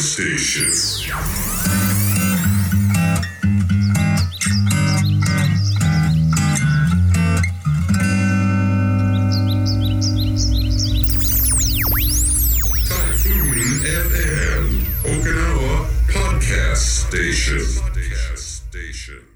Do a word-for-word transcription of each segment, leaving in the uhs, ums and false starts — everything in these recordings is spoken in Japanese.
Station. Station.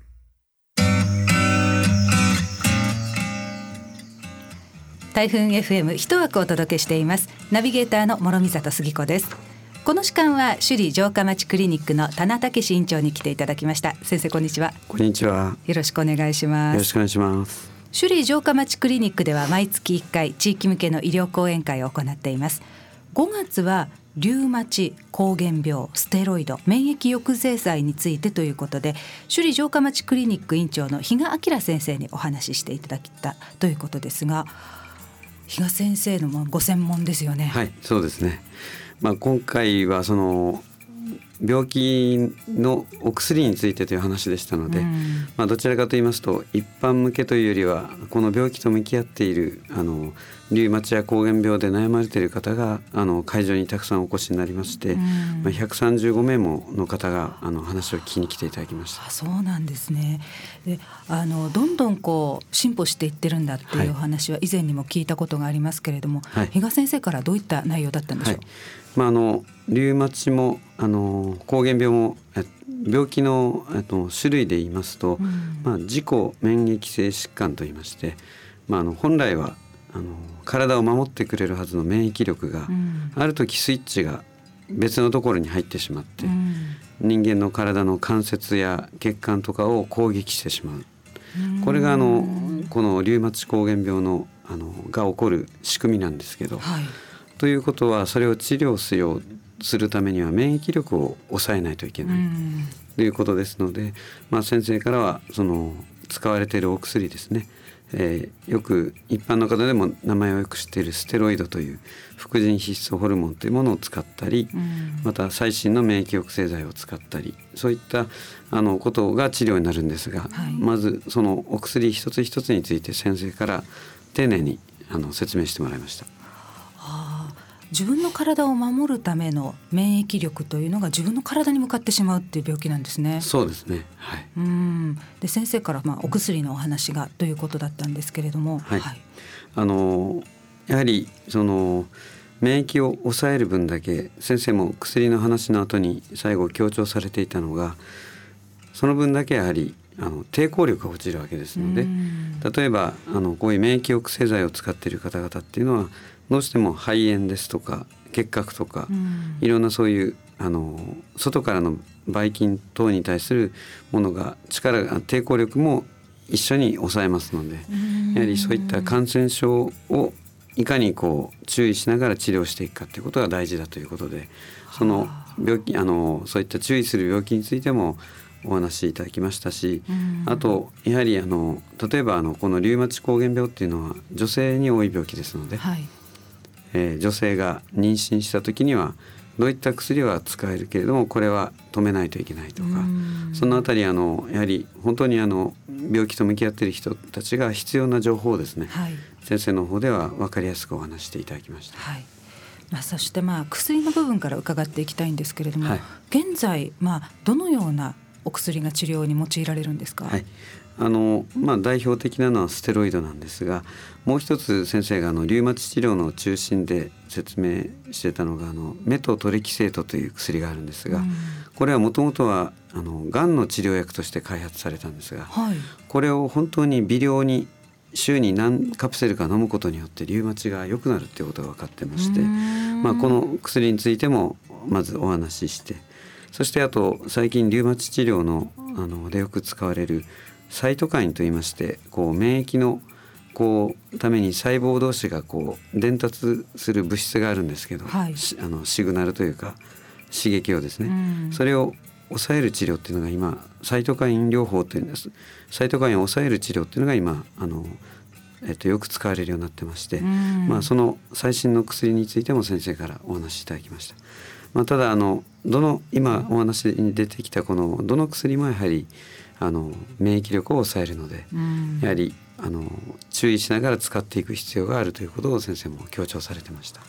台風 エフエム 一枠お届けしています。ナビゲーターの諸見里杉子です。この時間は首里城下町クリニックの田名武院長に来ていただきました。先生こんにちは。 こんにちは。 よろしくお願いします。 よろしくお願いします。 首里城下町クリニックでは毎月いっかい地域向けの医療講演会を行っています。ごがつはリュウマチ、膠原病、ステロイド、免疫抑制剤についてということで、首里城下町クリニック院長の比嘉明先生にお話ししていただきたということですが、比嘉先生のご専門ですよね。 はい、そうですね。まあ、今回はその病気のお薬についてという話でしたので、うんまあ、どちらかと言いますと一般向けというよりはこの病気と向き合っているあのリウマチや膠原病で悩まれている方があの会場にたくさんお越しになりまして、うんまあ、ひゃくさんじゅうごめいもの方があの話を聞きに来ていただきました。 あ、そうなんですね。であのどんどんこう進歩していってるんだっていうお話は以前にも聞いたことがありますけれども、はい、比嘉先生からどういった内容だったんでしょう。はいまあ、あのリウマチもあの膠原病も病気のあの種類で言いますと、うんまあ、自己免疫性疾患といいまして、まあ、あの本来はあの体を守ってくれるはずの免疫力が、うん、ある時スイッチが別のところに入ってしまって、うん、人間の体の関節や血管とかを攻撃してしまう、うん、これがあのこのリウマチ膠原病の、あのが起こる仕組みなんですけど、はいということはそれを治療するするためには免疫力を抑えないといけないということですので、まあ、先生からはその使われているお薬ですね、えー、よく一般の方でも名前をよく知っているステロイドという副腎皮質ホルモンというものを使ったり、また最新の免疫抑制剤を使ったりそういったあのことが治療になるんですが、はい、まずそのお薬一つ一つについて先生から丁寧にあの説明してもらいました。 自分の体を守るための免疫力というのが自分の体に向かってしまうっていう病気なんですね。 そうですね、はい、 うんで先生からまあお薬のお話がということだったんですけれども、 はいはい、あのやはりその免疫を抑える分だけ先生も薬の話の後に最後強調されていたのがその分だけやはりあの抵抗力が落ちるわけですので、例えばあのこういう免疫抑制剤を使っている方々っていうのはどうしても肺炎ですとか結核とか、うん、いろんなそういうあの外からのばい菌等に対するものが力が抵抗力も一緒に抑えますので、やはりそういった感染症をいかにこう注意しながら治療していくかということが大事だということで、その病気あのそういった注意する病気についてもお話しいただきましたし、あとやはりあの例えばあのこのリウマチ膠原病っていうのは女性に多い病気ですので、はいえー、女性が妊娠した時にはどういった薬は使えるけれどもこれは止めないといけないとか、そのあたりあのやはり本当にあの病気と向き合っている人たちが必要な情報をですね、はい、先生の方では分かりやすくお話していただきました。 はいまあ、そしてまあ薬の部分から伺っていきたいんですけれども、はい、現在まあどのようなお薬が治療に用いられるんですか。 はいあのまあ、代表的なのはステロイドなんですが、もう一つ先生があのリウマチ治療の中心で説明してたのがあのメトトレキセートという薬があるんですが、うん、これはもともとはあのがんの治療薬として開発されたんですが、はい、これを本当に微量に週に何カプセルか飲むことによってリウマチが良くなるということが分かってまして、まあ、この薬についてもまずお話しして、そしてあと最近リウマチ治療のあのでよく使われるサイトカインといいまして、こう免疫のこうために細胞同士がこう伝達する物質があるんですけど、はい、あのシグナルというか刺激をですね、うん、それを抑える治療っていうのが今サイトカイン療法というんです。サイトカインを抑える治療っていうのが今あの、えっと、よく使われるようになってまして、うんまあ、その最新の薬についても先生からお話しいただきました。まあ、ただあのどの今お話に出てきたこのどの薬もやはりあの免疫力を抑えるので、うん、やはりあの注意しながら使っていく必要があるということを先生も強調されてました。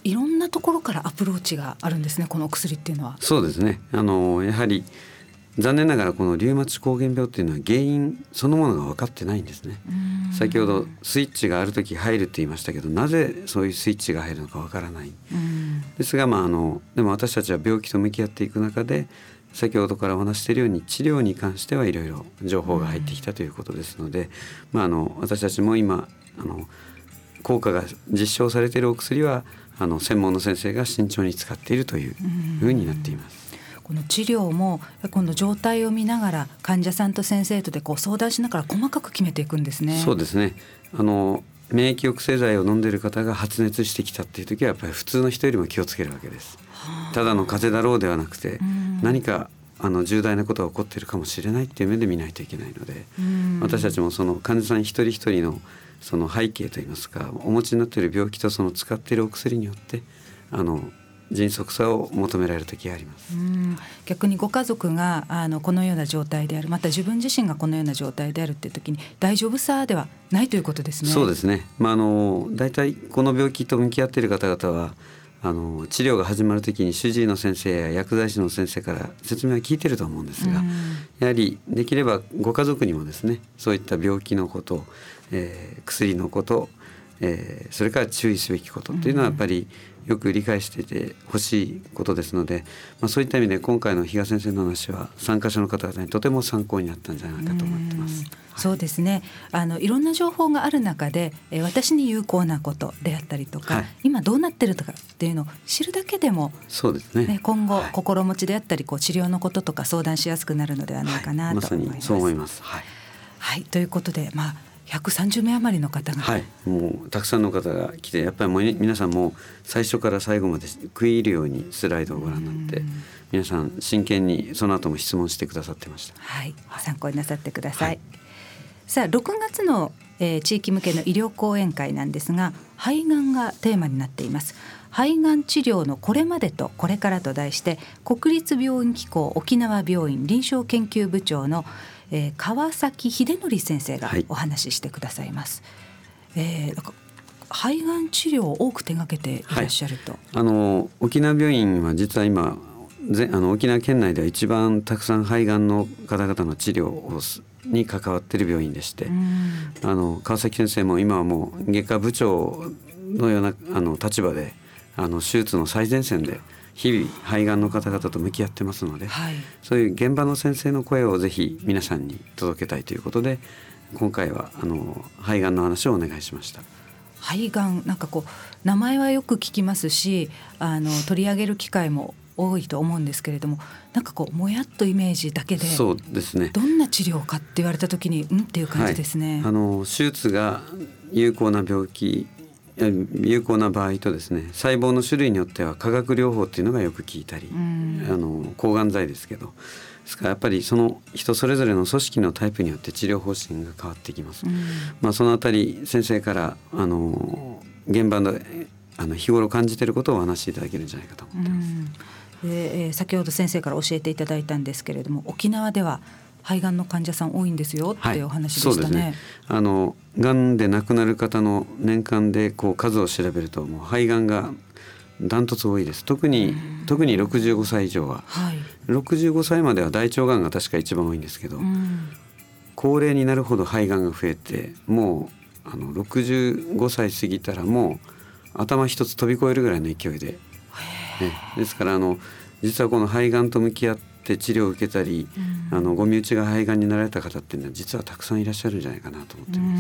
いろんなところからアプローチがあるんですね、このお薬っていうのは。 そうですね、あのやはり残念ながらこのリウマチ膠原病っていうのは原因そのものが分かってないんですね。先ほどスイッチがある時入るって言いましたけど、なぜそういうスイッチが入るのか分からない。ですが、まあ、あのでも私たちは病気と向き合っていく中で、先ほどからお話しているように治療に関してはいろいろ情報が入ってきたということですので、まあ、あの私たちも今あの効果が実証されているお薬はあの専門の先生が慎重に使っているというふうになっています。 この治療も今度状態を見ながら患者さんと先生とでこう相談しながら細かく決めていくんですね。 そうですね、あの免疫抑制剤を飲んでいる方が発熱してきたっていう時はやっぱり普通の人よりも気をつけるわけです。ただの風邪だろうではなくて、何かあの重大なことが起こっているかもしれないっていう目で見ないといけないので、私たちもその患者さん一人一人のその背景といいますか、お持ちになっている病気とその使っているお薬によってあの迅速さを求められる時があります。 うん、逆にご家族があのこのような状態である、また自分自身がこのような状態であるっていう時に大丈夫さではないということですね。 そうですね、まあ、あのだいたいこの病気と向き合っている方々はあの治療が始まる時に主治医の先生や薬剤師の先生から説明は聞いてると思うんですが、やはりできればご家族にもですね、そういった病気のこと、えー、薬のこと、えー、それから注意すべきことというのはやっぱりよく理解していてほしいことですので、まあ、そういった意味で今回の比嘉先生の話は参加者の方々にとても参考になったんじゃないかと思ってます。はい、 そうですね、あのいろんな情報がある中で、えー、私に有効なことであったりとか、はい、今どうなってるとかっていうのを知るだけでも、 そうですね、 ね、今後、 はい、 心持ちであったりこう治療のこととか相談しやすくなるのではないかなと思います。 はい、まさにそう思います。はい、 はい、ということで、まあひゃくさんじゅうめい余りの方が、 はい、もうたくさんの方が来て、やっぱりもう皆さんも最初から最後まで食い入るようにスライドをご覧になって、皆さん真剣にその後も質問してくださってました。 はい、参考になさってください。はい、さあろくがつの、えー、地域向けの医療講演会なんですが、肺がんがテーマになっています。肺がん治療のこれまでとこれからと題して、国立病院機構沖縄病院臨床研究部長のえー、川崎秀則先生がお話ししてくださいます。はい、えー、なんか肺がん治療を多く手がけていらっしゃると。はい、 あの沖縄病院は実は今ぜあの沖縄県内では一番たくさん肺がんの方々の治療をに関わっている病院でして、あの川崎先生も今はもう外科部長のようなあの立場であの手術の最前線で日々肺がんの方々と向き合ってますので、はい、そういう現場の先生の声をぜひ皆さんに届けたいということで、今回はあの肺がんの話をお願いしました。 肺がん、なんかこう名前はよく聞きますし、あの取り上げる機会も多いと思うんですけれども、なんかこうもやっとイメージだけで、 そうですね、 どんな治療かって言われた時にうんっていう感じですね。 はい、あの手術が有効な病気有効な場合とですね、細胞の種類によっては化学療法っていうのがよく効いたり、あの抗がん剤ですけど、ですからやっぱりその人それぞれの組織のタイプによって治療方針が変わってきます。まあ、そのあたり先生からあの現場のあの日頃感じていることをお話しいただけるんじゃないかと思ってます。 で、えー、先ほど先生から教えていただいたんですけれども、沖縄では肺がんの患者さん多いんですよっていうお話でしたね。はい、そうですね、 あのがんで亡くなる方の年間でこう数を調べると、もう肺がんがダントツ多いです。特に特にろくじゅうごさい以上は、はい、ろくじゅうごさいまでは大腸がんが確か一番多いんですけど、高齢になるほど肺がんが増えて、もうあのろくじゅうごさい過ぎたらもう頭一つ飛び越えるぐらいの勢いで、ね、ですからあの実はこの肺がんと向き合って治療を受けたり、うん、あのご身内が肺がんになられた方っていうのは実はたくさんいらっしゃるんじゃないかなと思っています。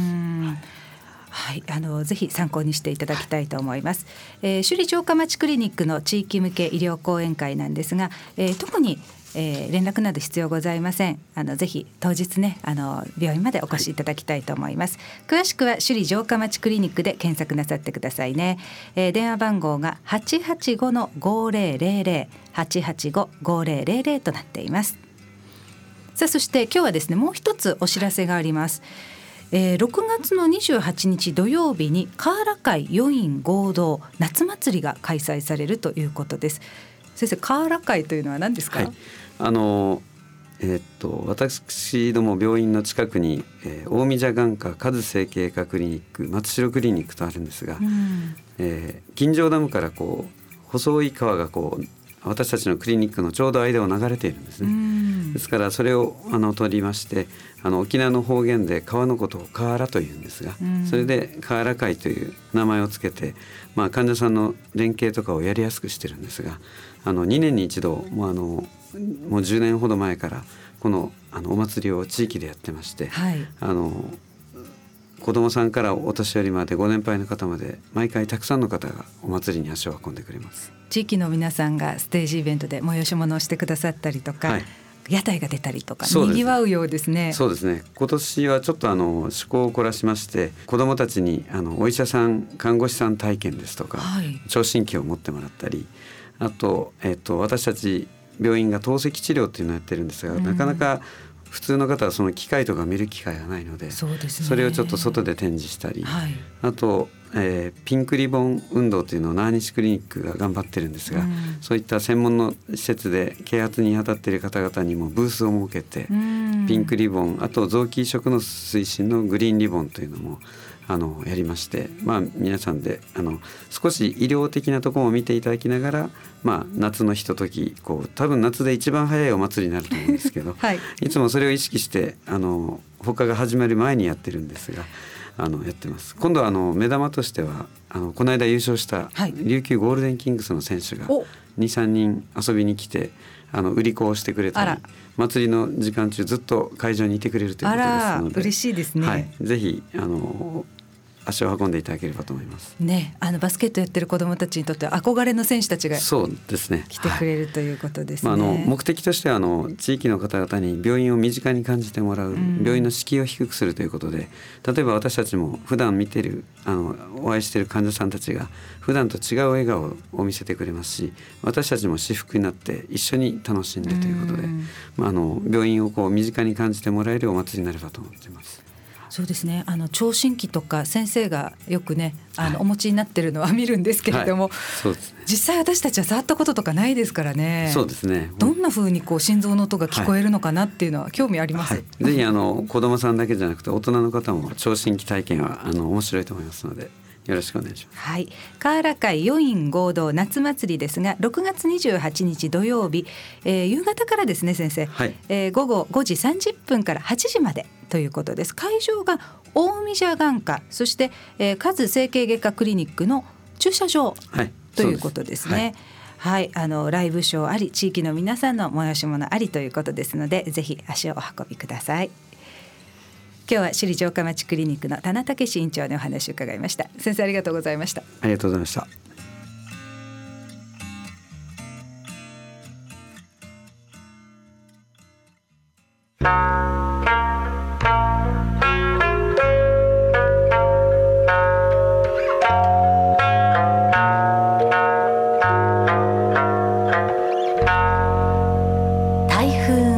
はい、あのぜひ参考にしていただきたいと思います。えー、首里城下町クリニックの地域向け医療講演会なんですが、えー、特にえー、連絡など必要ございません。あのぜひ当日ね、あの病院までお越しいただきたいと思います。はい、詳しくは首里城下町クリニックで検索なさってくださいね。えー、電話番号が はちはちごのごぜろぜろぜろ はちはちご ごぜろぜろぜろとなっています。さあ、そして今日はですね、もう一つお知らせがあります。えー、ろくがつのにじゅうはちにち土曜日にカーラ会よ院合同夏祭りが開催されるということです。先生、カーラ会というのは何ですか？ はい、あのえー、っと私ども病院の近くに、えー、大見蛇眼科数整形科クリニック松代クリニックとあるんですが、うんえー、金城ダムからこう細い川がこう私たちのクリニックのちょうど間を流れているんですね。うんですからそれをあの取りましてあの沖縄の方言で川のことを河原というんですが、うん、それで河原会という名前をつけて、まあ、患者さんの連携とかをやりやすくしてるんですがあのにねんに一度もうあのもうじゅうねんほど前からこのあのお祭りを地域でやってまして、はい、あの子どもさんからお年寄りまでご年配の方まで毎回たくさんの方がお祭りに足を運んでくれます。 地域の皆さんがステージイベントで催し物をしてくださったりとか、はい、屋台が出たりとかにぎわうようですね。 そうですね。今年はちょっとあの趣向を凝らしまして子どもたちにあのお医者さん看護師さん体験ですとか、はい、聴診器を持ってもらったりあと、えっと、私たち病院が透析治療っていうのをやってるんですが、うん、なかなか普通の方はその機械とか見る機会がないので、 そうですね、それをちょっと外で展示したり、はい、あと、えー、ピンクリボン運動というのを那覇西クリニックが頑張ってるんですが、うん、そういった専門の施設で啓発に当たっている方々にもブースを設けて、うん、ピンクリボンあと臓器移植の推進のグリーンリボンというのもあのやりまして、まあ、皆さんであの少し医療的なところも見ていただきながら、まあ、夏のひとときこう多分夏で一番早いお祭りになると思うんですけど、はい、いつもそれを意識してあの他が始まる前にやってるんですがあのやってます。今度はあの目玉としてはあのこの間優勝した琉球ゴールデンキングスの選手が に,さん 人遊びに来てあの売り子をしてくれたり祭りの時間中ずっと会場にいてくれるということですので嬉しいですね、 はい、ぜひあの足を運んでいただければと思います、 ね、あのバスケットやってる子どもたちにとっては憧れの選手たちがそうですね来てくれるということですね。 まあ、あの目的としてはあの地域の方々に病院を身近に感じてもらう、うん、病院の敷居を低くするということで例えば私たちも普段見てるあのお会いしている患者さんたちが普段と違う笑顔を見せてくれますし私たちも私服になって一緒に楽しんでということで、うんまあ、あの病院をこう身近に感じてもらえるお祭りになればと思っています。 そうですね、あの聴診器とか先生がよくねあの、はい、お持ちになってるのは見るんですけれども、はいそうですね、実際私たちは触ったこととかないですからね。 そうですね。 どんな風にこう心臓の音が聞こえるのかなっていうのは興味あります、はいはい、ぜひあの子どもさんだけじゃなくて大人の方も聴診器体験はあの面白いと思いますのでよろしくお願いします。 はい、河原会よ院合同夏祭りですがろくがつにじゅうはちにち土曜日、えー、夕方からですね先生、はいえー、午後ごじさんじゅっぷんからはちじまでということです。会場が大見蛇眼科そして、えー、数整形外科クリニックの駐車場、はい、ということですね。はい、あのライブショーあり地域の皆さんの催し物ありということですのでぜひ足をお運びください。今日は首里城下町クリニックの田名武院長にお話を伺いました。先生ありがとうございました。 ありがとうございました。 台風